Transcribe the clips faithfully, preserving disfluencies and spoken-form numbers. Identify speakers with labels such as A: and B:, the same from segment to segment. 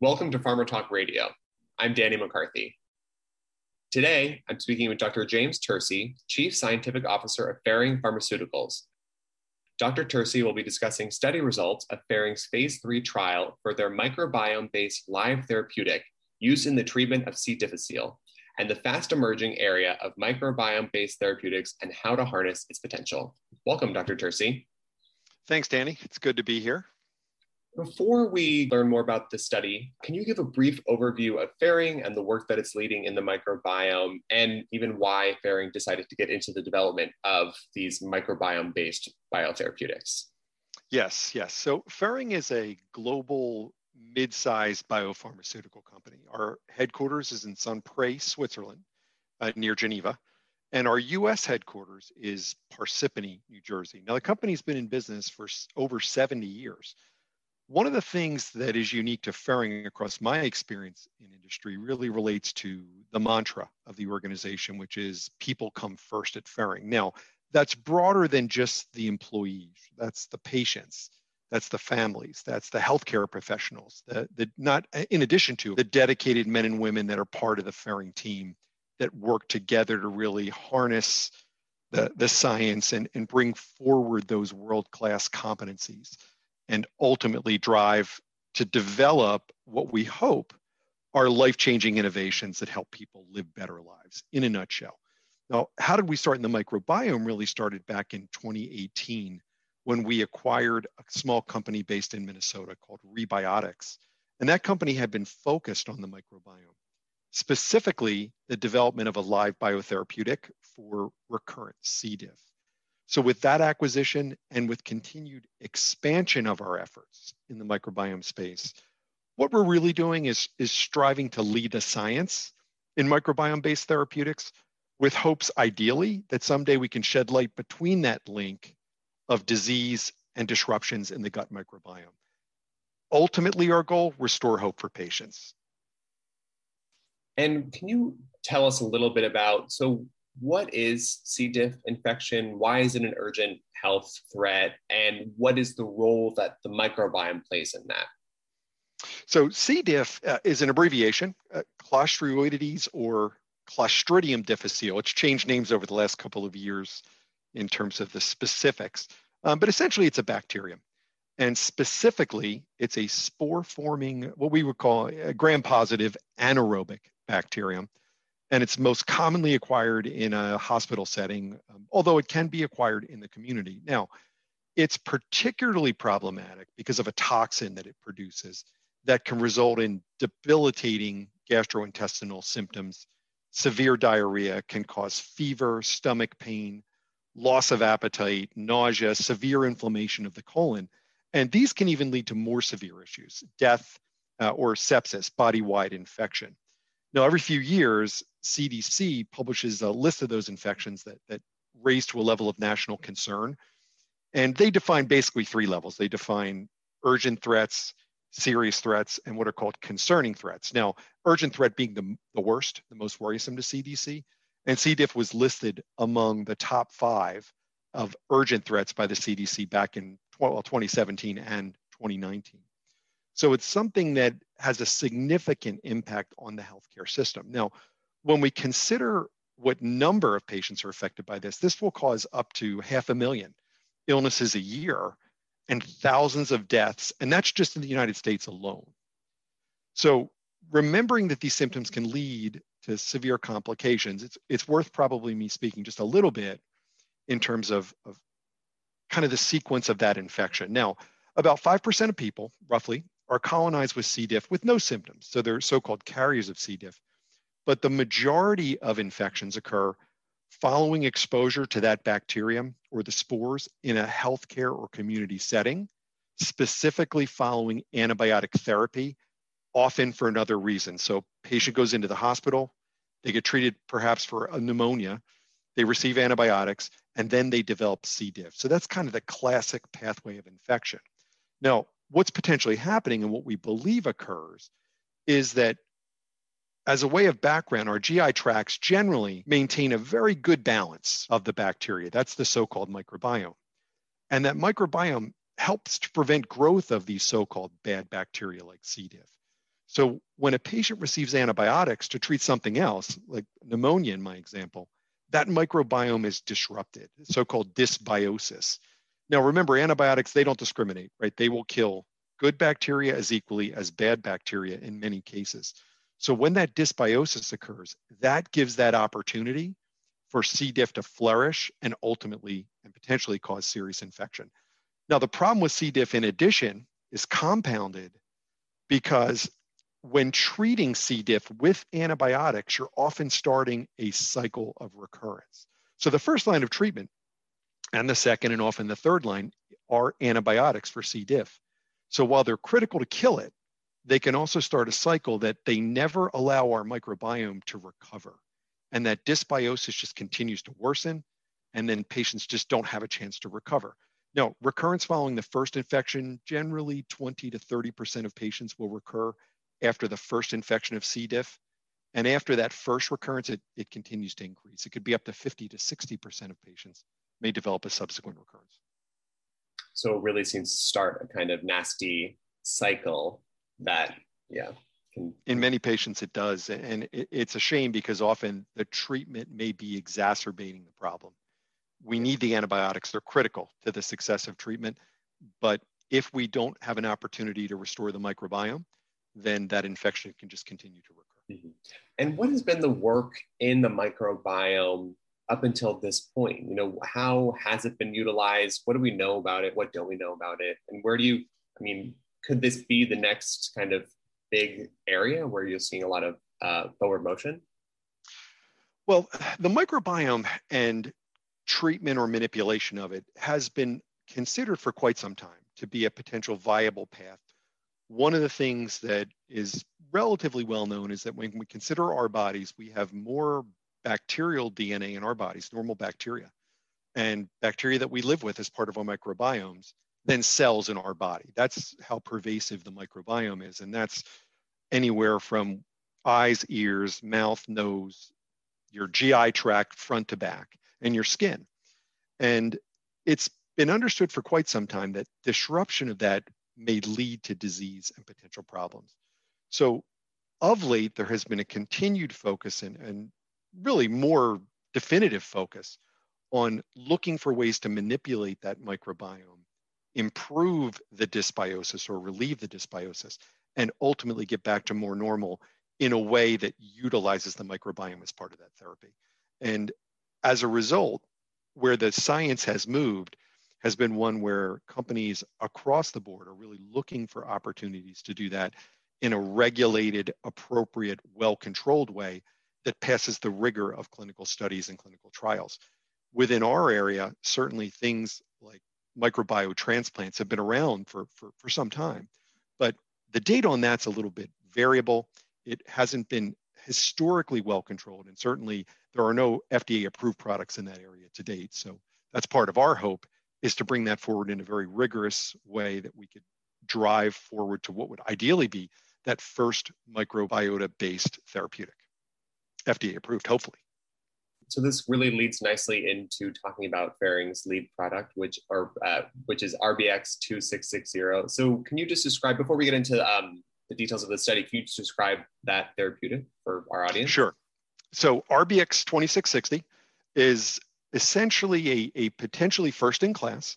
A: Welcome to Pharma Talk Radio. I'm Danny McCarthy. Today, I'm speaking with Doctor James Tersey, Chief Scientific Officer of Ferring Pharmaceuticals. Doctor Tersey will be discussing study results of Ferring's phase three trial for their microbiome-based live therapeutic used in the treatment of C. difficile and the fast emerging area of microbiome-based therapeutics and how to harness its potential. Welcome, Doctor Tersey.
B: Thanks, Danny. It's good to be here.
A: Before we learn more about the study, can you give a brief overview of Ferring and the work that it's leading in the microbiome, and even why Ferring decided to get into the development of these microbiome-based biotherapeutics?
B: Yes, yes. So Ferring is a global mid-sized biopharmaceutical company. Our headquarters is in Saint-Pré, Switzerland, uh, near Geneva. And our U S headquarters is Parsippany, New Jersey. Now, the company's been in business for over seventy years. One of the things that is unique to Ferring across my experience in industry really relates to the mantra of the organization, which is people come first at Ferring. Now, that's broader than just the employees. That's the patients, that's the families, that's the healthcare professionals, the, the, not in addition to the dedicated men and women that are part of the Ferring team that work together to really harness the, the science and, and bring forward those world-class competencies, and ultimately drive to develop what we hope are life-changing innovations that help people live better lives, in a nutshell. Now, how did we start in the microbiome? Really started back in twenty eighteen when we acquired a small company based in Minnesota called Rebiotics. And that company had been focused on the microbiome, specifically the development of a live biotherapeutic for recurrent C. diff. So with that acquisition and with continued expansion of our efforts in the microbiome space, what we're really doing is, is striving to lead the science in microbiome-based therapeutics with hopes, ideally, that someday we can shed light between that link of disease and disruptions in the gut microbiome. Ultimately, our goal, restore hope for patients.
A: And can you tell us a little bit about, so what is C. diff infection? Why is it an urgent health threat? And what is the role that the microbiome plays in that?
B: So C. diff uh, is an abbreviation, uh, Clostridioides or Clostridium difficile. It's changed names over the last couple of years in terms of the specifics, um, but essentially it's a bacterium. And specifically, it's a spore-forming, what we would call a gram-positive anaerobic bacterium. And it's most commonly acquired in a hospital setting, um, although it can be acquired in the community. Now, it's particularly problematic because of a toxin that it produces that can result in debilitating gastrointestinal symptoms. Severe diarrhea can cause fever, stomach pain, loss of appetite, nausea, severe inflammation of the colon. And these can even lead to more severe issues, death uh, or sepsis, body-wide infection. Now, every few years, C D C publishes a list of those infections that, that raise to a level of national concern. And they define basically three levels. They define urgent threats, serious threats, and what are called concerning threats. Now, urgent threat being the, the worst, the most worrisome to C D C. And C. diff was listed among the top five of urgent threats by the C D C back in well, twenty seventeen and twenty nineteen. So it's something that has a significant impact on the healthcare system. Now, when we consider what number of patients are affected by this, this will cause up to half a million illnesses a year and thousands of deaths, and that's just in the United States alone. So remembering that these symptoms can lead to severe complications, it's, it's worth probably me speaking just a little bit in terms of, of kind of the sequence of that infection. Now, about five percent of people, roughly, are colonized with C. diff with no symptoms. So they're so-called carriers of C. diff. But the majority of infections occur following exposure to that bacterium or the spores in a healthcare or community setting, specifically following antibiotic therapy, often for another reason. So patient goes into the hospital, they get treated perhaps for a pneumonia, they receive antibiotics, and then they develop C. diff. So that's kind of the classic pathway of infection. Now, what's potentially happening and what we believe occurs is that as a way of background, our G I tracts generally maintain a very good balance of the bacteria. That's the so-called microbiome. And that microbiome helps to prevent growth of these so-called bad bacteria like C. diff. So when a patient receives antibiotics to treat something else, like pneumonia in my example, that microbiome is disrupted, so-called dysbiosis. Now remember, antibiotics, they don't discriminate, right? They will kill good bacteria as equally as bad bacteria in many cases. So when that dysbiosis occurs, that gives that opportunity for C. diff to flourish and ultimately and potentially cause serious infection. Now, the problem with C. diff in addition is compounded because when treating C. diff with antibiotics, you're often starting a cycle of recurrence. So the first line of treatment and the second and often the third line are antibiotics for C. diff. So while they're critical to kill it, they can also start a cycle that they never allow our microbiome to recover. And that dysbiosis just continues to worsen, and then patients just don't have a chance to recover. Now, recurrence following the first infection, generally twenty to thirty percent of patients will recur after the first infection of C. diff. And after that first recurrence, it, it continues to increase. It could be up to fifty to sixty percent of patients may develop a subsequent recurrence.
A: So it really seems to start a kind of nasty cycle that, yeah. Can...
B: In many patients, it does. And it, it's a shame because often the treatment may be exacerbating the problem. We need the antibiotics. They're critical to the success of treatment. But if we don't have an opportunity to restore the microbiome, then that infection can just continue to recur.
A: Mm-hmm. And what has been the work in the microbiome up until this point? You know, how has it been utilized? What do we know about it? What don't we know about it? And where do you, I mean, could this be the next kind of big area where you're seeing a lot of uh, forward motion?
B: Well, the microbiome and treatment or manipulation of it has been considered for quite some time to be a potential viable path. One of the things that is relatively well known is that when we consider our bodies, we have more bacterial D N A in our bodies, normal bacteria, and bacteria that we live with as part of our microbiomes than cells in our body. That's how pervasive the microbiome is. And that's anywhere from eyes, ears, mouth, nose, your G I tract, front to back, and your skin. And it's been understood for quite some time that disruption of that may lead to disease and potential problems. So of late, there has been a continued focus and, and really more definitive focus on looking for ways to manipulate that microbiome, improve the dysbiosis or relieve the dysbiosis, and ultimately get back to more normal in a way that utilizes the microbiome as part of that therapy. And as a result, where the science has moved has been one where companies across the board are really looking for opportunities to do that in a regulated, appropriate, well-controlled way that passes the rigor of clinical studies and clinical trials. Within our area, certainly things like microbiotransplants have been around for, for, for some time, but the data on that's a little bit variable. It hasn't been historically well controlled, and certainly there are no F D A approved products in that area to date. So that's part of our hope, is to bring that forward in a very rigorous way that we could drive forward to what would ideally be that first microbiota-based therapeutic, F D A approved, hopefully.
A: So this really leads nicely into talking about Ferring's lead product, which or uh, which is R B X two six six zero. So can you just describe, before we get into um, the details of the study, can you just describe that therapeutic for our audience?
B: Sure. So R B X twenty-six sixty is essentially a, a potentially first-in-class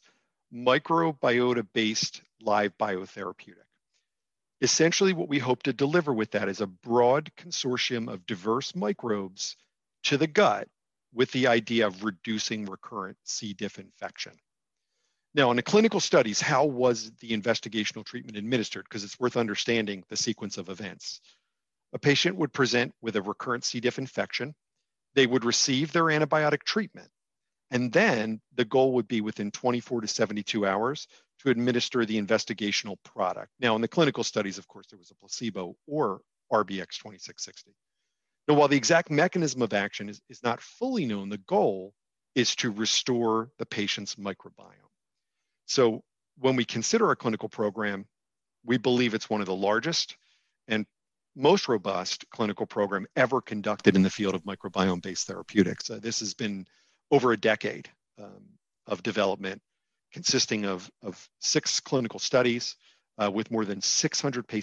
B: microbiota-based live biotherapeutic. Essentially, what we hope to deliver with that is a broad consortium of diverse microbes to the gut with the idea of reducing recurrent C. diff infection. Now, in the clinical studies, how was the investigational treatment administered? Because it's worth understanding the sequence of events. A patient would present with a recurrent C. diff infection. They would receive their antibiotic treatment. And then the goal would be within twenty-four to seventy-two hours to administer the investigational product. Now, in the clinical studies, of course, there was a placebo or R B X twenty-six sixty. Now, while the exact mechanism of action is, is not fully known, the goal is to restore the patient's microbiome. So when we consider our clinical program, we believe it's one of the largest and most robust clinical program ever conducted in the field of microbiome-based therapeutics. Uh, this has been over a decade um, of development, consisting of, of six clinical studies uh, with more than six hundred patients,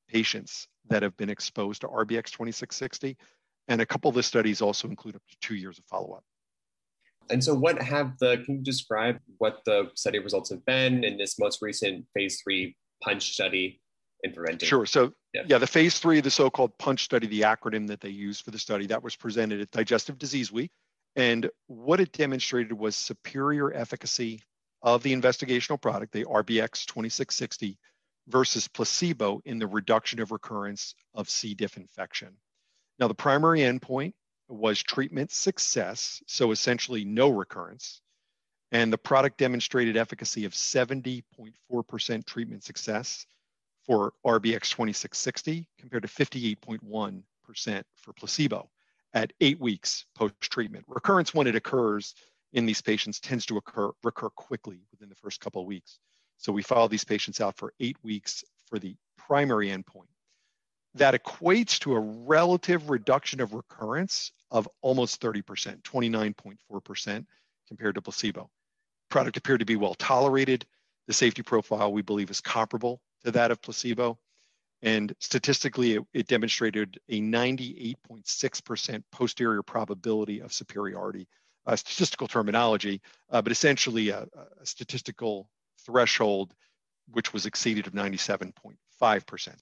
B: patients that have been exposed to R B X twenty-six sixty. And a couple of the studies also include up to two years of follow-up.
A: And so what have the, can you describe what the study results have been in this most recent phase three PUNCH study in preventing?
B: Sure. So
A: yeah.
B: yeah, the phase three, the so-called PUNCH study, the acronym that they used for the study, that was presented at Digestive Disease Week. And what it demonstrated was superior efficacy of the investigational product, the R B X twenty-six sixty, versus placebo in the reduction of recurrence of C. diff infection. Now, the primary endpoint was treatment success, so essentially no recurrence. And the product demonstrated efficacy of seventy point four percent treatment success for R B X twenty-six sixty compared to fifty-eight point one percent for placebo at eight weeks post-treatment. Recurrence, when it occurs in these patients, tends to occur recur quickly within the first couple of weeks. So we followed these patients out for eight weeks for the primary endpoint. That equates to a relative reduction of recurrence of almost thirty percent, twenty-nine point four percent compared to placebo. Product appeared to be well tolerated. The safety profile, we believe, is comparable to that of placebo. And statistically, it, it demonstrated a ninety-eight point six percent posterior probability of superiority, uh, statistical terminology, uh, but essentially a, a statistical threshold which was exceeded of ninety-seven point five percent.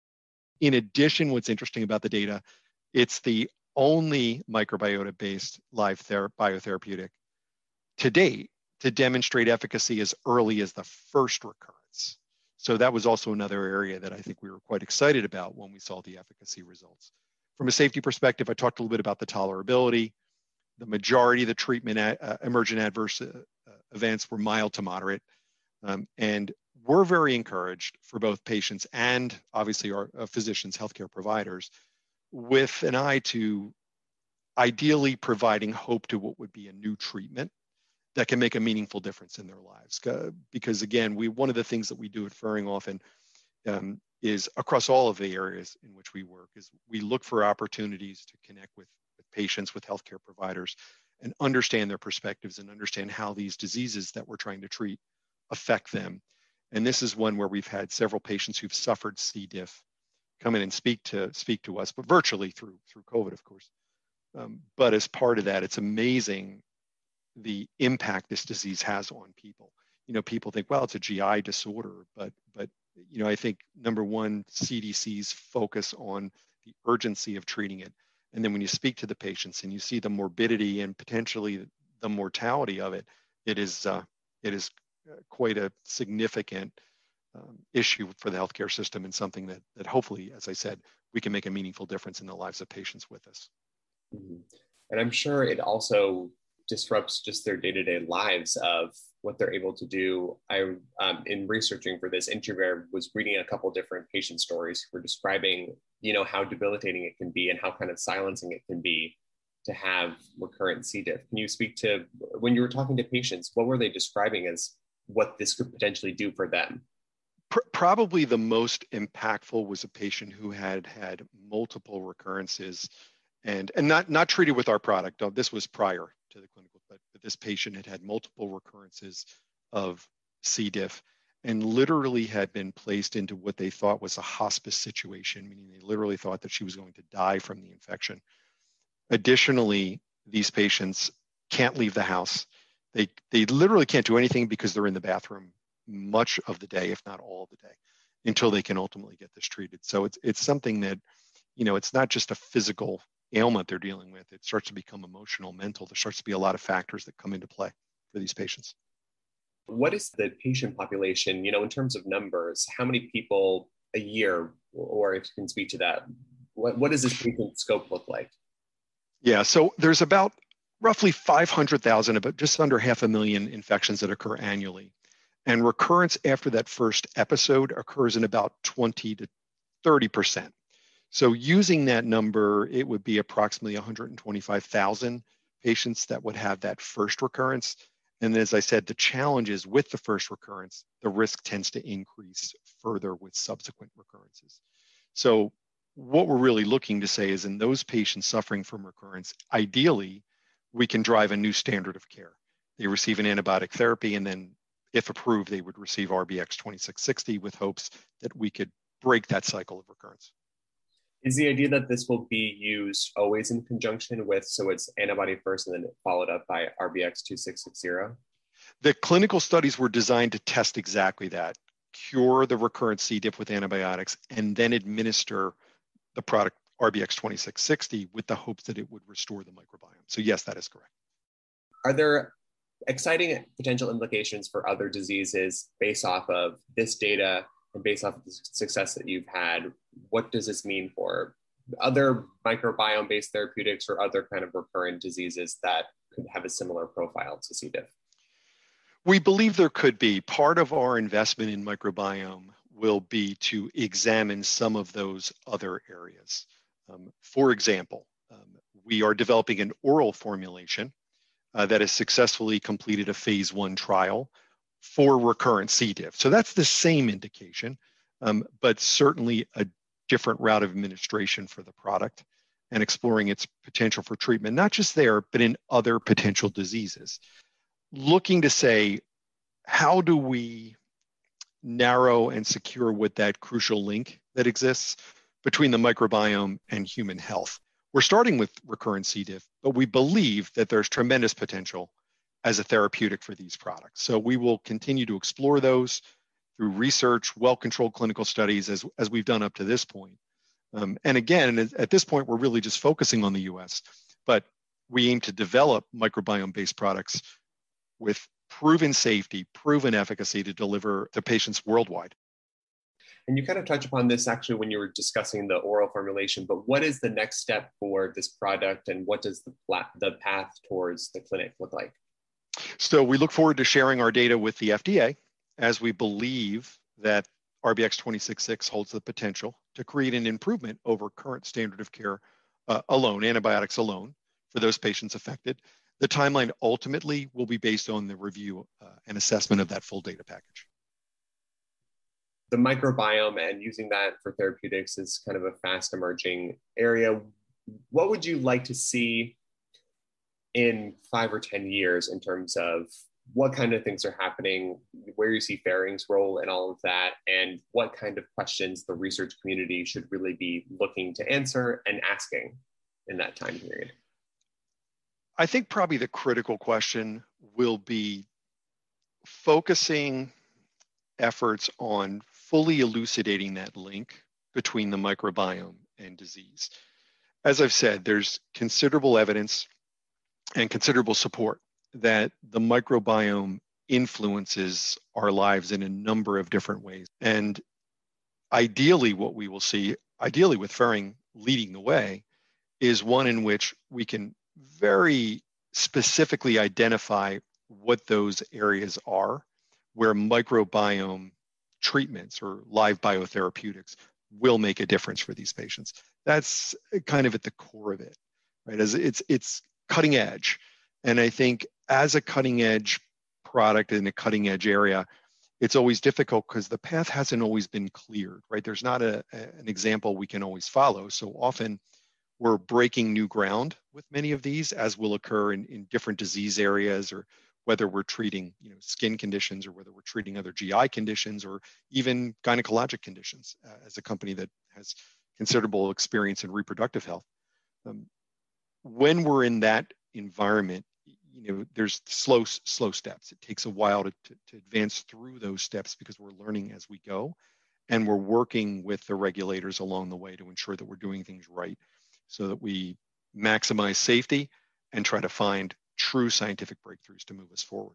B: In addition, what's interesting about the data, it's the only microbiota-based live ther- biotherapeutic to date to demonstrate efficacy as early as the first recurrence. So that was also another area that I think we were quite excited about when we saw the efficacy results. From a safety perspective, I talked a little bit about the tolerability. The majority of the treatment uh, emergent adverse uh, events were mild to moderate. Um, and we're very encouraged for both patients and obviously our uh, physicians, healthcare providers, with an eye to ideally providing hope to what would be a new treatment that can make a meaningful difference in their lives. Uh, because again, we one of the things that we do at Ferring often um, is across all of the areas in which we work is we look for opportunities to connect with, with patients, with healthcare providers, and understand their perspectives and understand how these diseases that we're trying to treat affect them. And this is one where we've had several patients who've suffered C. diff come in and speak to speak to us, but virtually through through COVID, of course. Um, but as part of that, it's amazing the impact this disease has on people. You know, people think, well, it's a G I disorder, but but you know, I think number one, C D C's focus on the urgency of treating it, and then when you speak to the patients and you see the morbidity and potentially the mortality of it, it is uh, it is quite a significant um, issue for the healthcare system and something that that hopefully, as I said, we can make a meaningful difference in the lives of patients with this.
A: Mm-hmm. And I'm sure it also disrupts just their day-to-day lives of what they're able to do. I, um, in researching for this interview, was reading a couple different patient stories who were describing, you know, how debilitating it can be and how kind of silencing it can be to have recurrent C. diff. Can you speak to, when you were talking to patients, what were they describing as what this could potentially do for them?
B: Probably the most impactful was a patient who had had multiple recurrences and, and not, not treated with our product. This was prior to the clinical, but, but this patient had had multiple recurrences of C. diff and literally had been placed into what they thought was a hospice situation, meaning they literally thought that she was going to die from the infection. Additionally, these patients can't leave the house. They, they literally can't do anything because they're in the bathroom much of the day, if not all of the day, until they can ultimately get this treated. So it's, it's something that, you know, it's not just a physical ailment they're dealing with. It starts to become emotional, mental. There starts to be a lot of factors that come into play for these patients.
A: What is the patient population, you know, in terms of numbers? How many people a year, or if you can speak to that, what, what does this patient scope look like?
B: Yeah, so there's about roughly five hundred thousand, about just under half a million infections that occur annually. And recurrence after that first episode occurs in about twenty to thirty percent. So using that number, it would be approximately one hundred twenty-five thousand patients that would have that first recurrence. And as I said, the challenge is with the first recurrence, the risk tends to increase further with subsequent recurrences. So what we're really looking to say is in those patients suffering from recurrence, ideally, we can drive a new standard of care. They receive an antibiotic therapy, and then if approved, they would receive R B X twenty-six sixty with hopes that we could break that cycle of recurrence.
A: Is the idea that this will be used always in conjunction with, so it's antibody first and then followed up by R B X two six six zero?
B: The clinical studies were designed to test exactly that, cure the recurrent C. diff with antibiotics, and then administer the product R B X twenty-six sixty with the hopes that it would restore the microbiome. So yes, that is correct.
A: Are there exciting potential implications for other diseases based off of this data and based off of the success that you've had? What does this mean for other microbiome-based therapeutics or other kind of recurrent diseases that could have a similar profile to C. diff?
B: We believe there could be. Part of our investment in microbiome will be to examine some of those other areas. Um, for example, um, we are developing an oral formulation uh, that has successfully completed a phase one trial for recurrent C. diff. So that's the same indication, um, but certainly a different route of administration for the product and exploring its potential for treatment, not just there, but in other potential diseases. Looking to say, how do we narrow and secure what that crucial link that exists between the microbiome and human health? We're starting with recurrent C. diff, but we believe that there's tremendous potential as a therapeutic for these products. So we will continue to explore those through research, well-controlled clinical studies, as, as we've done up to this point. Um, and again, at this point, we're really just focusing on the U S, but we aim to develop microbiome-based products with proven safety, proven efficacy to deliver to patients worldwide.
A: And you kind of touch upon this actually when you were discussing the oral formulation, but what is the next step for this product and what does the, the path towards the clinic look like?
B: So we look forward to sharing our data with the F D A as we believe that R B X twenty-six six holds the potential to create an improvement over current standard of care uh, alone, antibiotics alone, for those patients affected. The timeline ultimately will be based on the review uh, and assessment of that full data package.
A: The microbiome and using that for therapeutics is kind of a fast emerging area. What would you like to see in five or ten years in terms of what kind of things are happening, where you see Ferring's role in all of that, and what kind of questions the research community should really be looking to answer and asking in that time period?
B: I think probably the critical question will be focusing efforts on fully elucidating that link between the microbiome and disease. As I've said, there's considerable evidence and considerable support that the microbiome influences our lives in a number of different ways. And ideally, what we will see, ideally with Ferring leading the way, is one in which we can very specifically identify what those areas are where microbiome treatments or live biotherapeutics will make a difference for these patients. That's kind of at the core of it, right? As it's it's cutting edge. And I think as a cutting edge product in a cutting edge area, it's always difficult because the path hasn't always been cleared, right? There's not a, a, an example we can always follow. So often we're breaking new ground with many of these, as will occur in, in different disease areas, or whether we're treating you know, skin conditions, or whether we're treating other G I conditions, or even gynecologic conditions, uh, as a company that has considerable experience in reproductive health. Um, when we're in that environment, you know, there's slow, slow steps. It takes a while to, to, to advance through those steps because we're learning as we go, and we're working with the regulators along the way to ensure that we're doing things right so that we maximize safety and try to find true scientific breakthroughs to move us forward.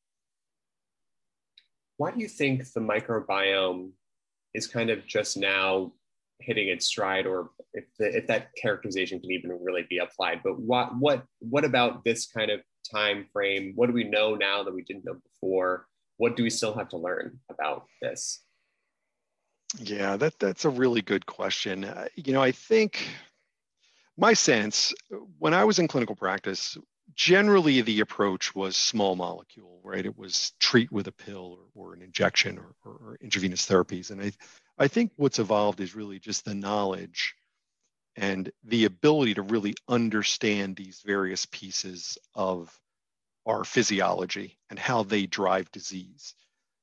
A: Why do you think the microbiome is kind of just now hitting its stride, or if, the, if that characterization can even really be applied? But what what what about this kind of time frame? What do we know now that we didn't know before? What do we still have to learn about this?
B: Yeah, that that's a really good question. Uh, you know, I think my sense when I was in clinical practice, generally the approach was small molecule, right? It was treat with a pill or, or an injection or, or, or intravenous therapies. And I, I think what's evolved is really just the knowledge and the ability to really understand these various pieces of our physiology and how they drive disease.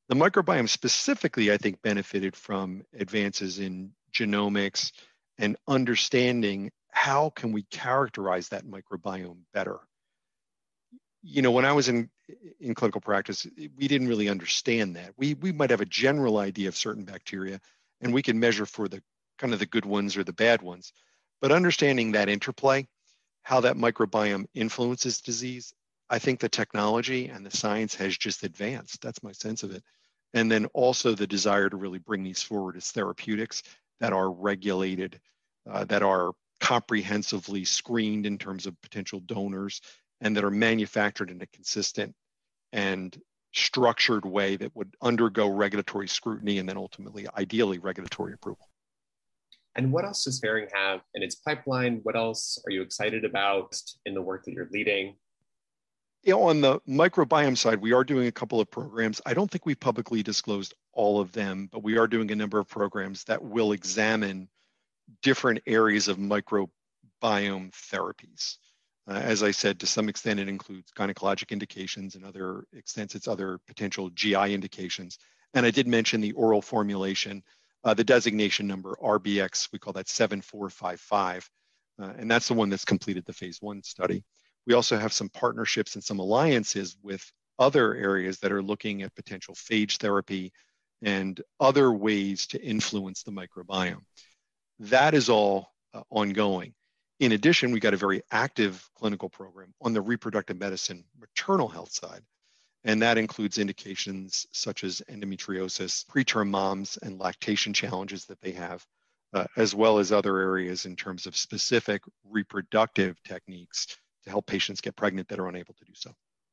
B: The microbiome specifically, I think, benefited from advances in genomics and understanding how can we characterize that microbiome better. You know, when I was in, in clinical practice, we didn't really understand that. We, we might have a general idea of certain bacteria, and we can measure for the kind of the good ones or the bad ones. But understanding that interplay, how that microbiome influences disease, I think the technology and the science has just advanced. That's my sense of it. And then also the desire to really bring these forward as therapeutics that are regulated, uh, that are comprehensively screened in terms of potential donors, and that are manufactured in a consistent and structured way that would undergo regulatory scrutiny and then ultimately, ideally, regulatory approval.
A: And what else does Ferring have in its pipeline? What else are you excited about in the work that you're leading?
B: You know, on the microbiome side, we are doing a couple of programs. I don't think we've publicly disclosed all of them, but we are doing a number of programs that will examine different areas of microbiome therapies. Uh, as I said, to some extent, it includes gynecologic indications, and other extents, it's other potential G I indications. And I did mention the oral formulation, uh, the designation number R B X, we call that seven four five five, uh, and that's the one that's completed the phase one study. We also have some partnerships and some alliances with other areas that are looking at potential phage therapy and other ways to influence the microbiome. That is all uh, ongoing. In addition, we got a very active clinical program on the reproductive medicine maternal health side, and that includes indications such as endometriosis, preterm moms, and lactation challenges that they have, uh, as well as other areas in terms of specific reproductive techniques to help patients get pregnant that are unable to do so.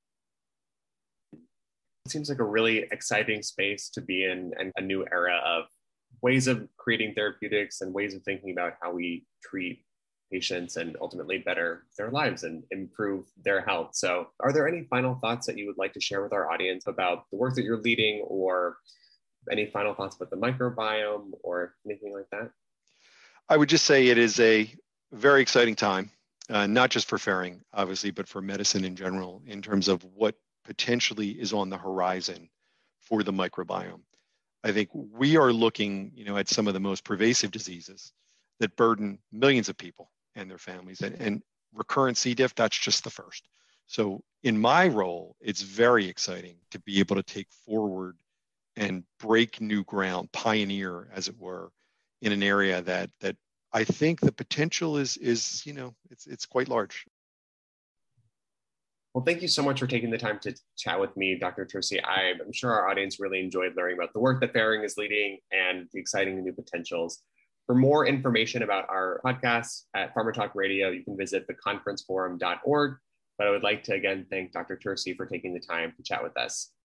A: It seems like a really exciting space to be in, and a new era of ways of creating therapeutics and ways of thinking about how we treat patients and ultimately better their lives and improve their health. So are there any final thoughts that you would like to share with our audience about the work that you're leading, or any final thoughts about the microbiome or anything like that?
B: I would just say it is a very exciting time, uh, not just for Ferring, obviously, but for medicine in general, in terms of what potentially is on the horizon for the microbiome. I think we are looking, you know, at some of the most pervasive diseases that burden millions of people and their families, and, and recurrent C. diff, that's just the first. So in my role, it's very exciting to be able to take forward and break new ground, pioneer, as it were, in an area that that I think the potential is is you know it's it's quite large.
A: Well, thank you so much for taking the time to chat with me, Doctor Tersi. I'm sure our audience really enjoyed learning about the work that Ferring is leading and the exciting new potentials. For more information about our podcast at PharmaTalk Radio, you can visit the conference forum dot org. But I would like to again thank Doctor Tersi for taking the time to chat with us.